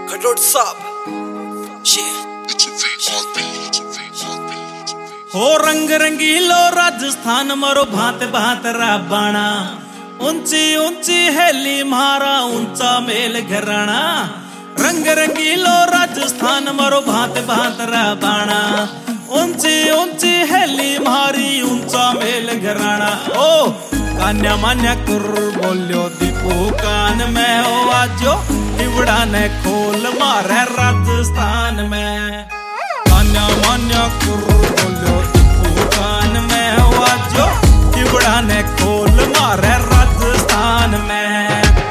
खडोट साहब हो रंग रंगीलो राजस्थान मारो भांत भांत राबाणा, ऊंची ऊंची हेली म्हारा ऊंचा मेल घराणा। रंग रंगीलो राजस्थान मारो भांत भांत राबाणा, ऊंची ऊंची हेली म्हारी ऊंचा मेल घराणा। ओ कान्या मान्या कुर बोल्यो दीपू कान में हो आजो, टिवड़ा ने खोल मारे राजस्थान में। कान्या मान्या कुर बोल्यो दीपू कान में हो आजो, टिवड़ा ने खोल मारे राजस्थान में।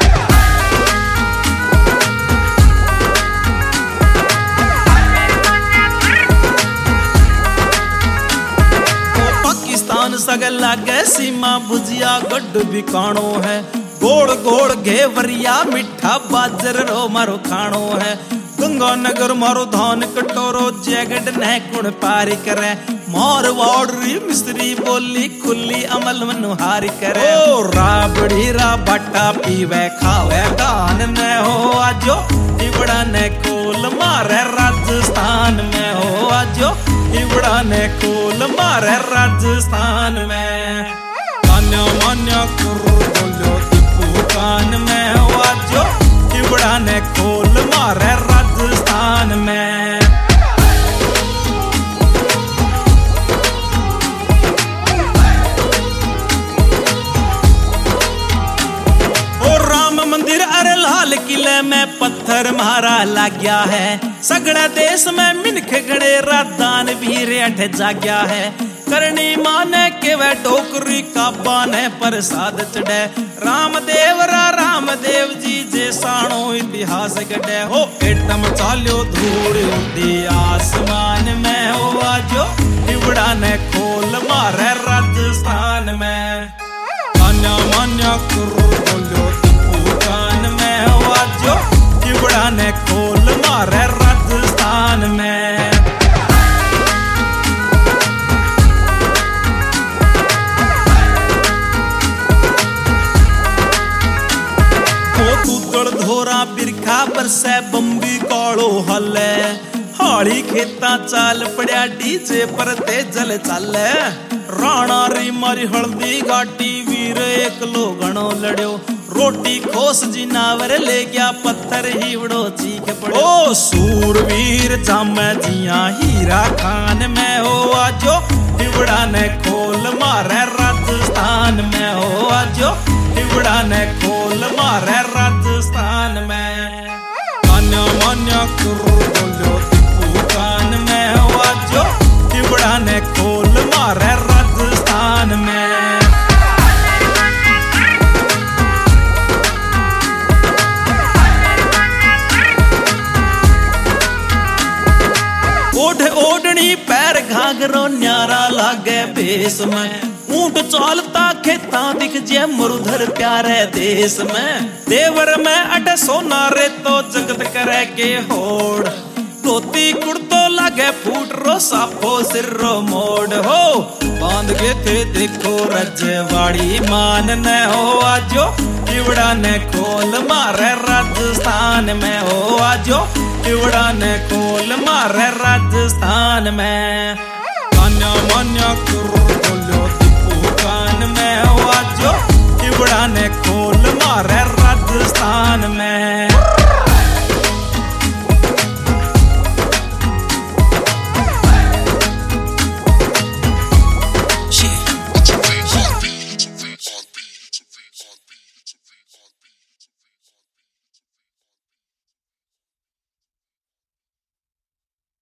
पाकिस्तान सगल लागे सीमा भुजिया गड्ढ भी खाणो है, गोड़ गोड़ घेवरिया मिठा बाजर रो मारो खाणो है। गंगानगर मारो धान कटोरो जैगड ने कुण पारी करे, मारवाड़ी मिस्री बोली खुली अमल मनुहारी करे। ओ राबड़ी रा बट्टा पीवे खावे गान ने हो आजो, टिवड़ा ने खोल मारे राजस्थान में हो आजो, टिवड़ा ने खोल मारे राजस्थान में। कान्या मान्या कुर बोलो दीपू कान में हो आजो, टिवड़ा ने खोल मारे राजस्थान में। मंदिर अरे लाल किले में पत्थर मारा लग गया है, सगड़ा देश में मिनख गड़े रादान वीर अठ जाग्या है। करनी माने के वह टोकरी का बाने प्रसाद चढ़े, रामदेव जी जे साणो इतिहास गढ़े। हो एटम चाल्यो धूड़ उड़ी आसमान में हो आजो, टिवड़ा ने खोल मारे राजस्थान में। कान्या मान्या कुर बोलो कान में हो आजो, टिवड़ा ने खोल मारे राजस्थान में। ओ तूतड़ धोरा बिरखा बरसे बम्बी कालो हले, हाड़ी खेता चाल पड़िया डीजे पर ते जल चाले। राणा री मारी हल्दी घाटी वीर एक लोगणो लड़्यो, रोटी खोस जी नावर ले गया पत्थर हीवड़ो चीख पड़ो। ओ सूरवीर जामे जिया हीरा खान में हो आजो, टिवड़ा ने खोल मारे राजस्थान में हो आजो, टिवड़ा ने खोल मारे राजस्थान में। कान्या मान्या कुर बोलो दीपू कान में हो आजो, टिवड़ा ने खोल मारे राजस्थान में। ओढ़ ओढ़नी पैर घाघरो न्यारा लागे बेस में, ऊंट चालता खेता दिख जे मुरुधर प्यारे देश में। देवर में अट सोना रे तो जगत करे के होड़, धोती कुर्तो लागे फूट रो साफो सिर रो मोड़। हो बांध के थे देखो रजवाड़ी मान ने हो आजो, टिवड़ा ने खोल मारे राजस्थान में हो आजो, टिवड़ा ने खोल मारे राजस्थान में। कान्या मान्या कुर बोलो दीपू कान में हो आजो, टिवड़ा ने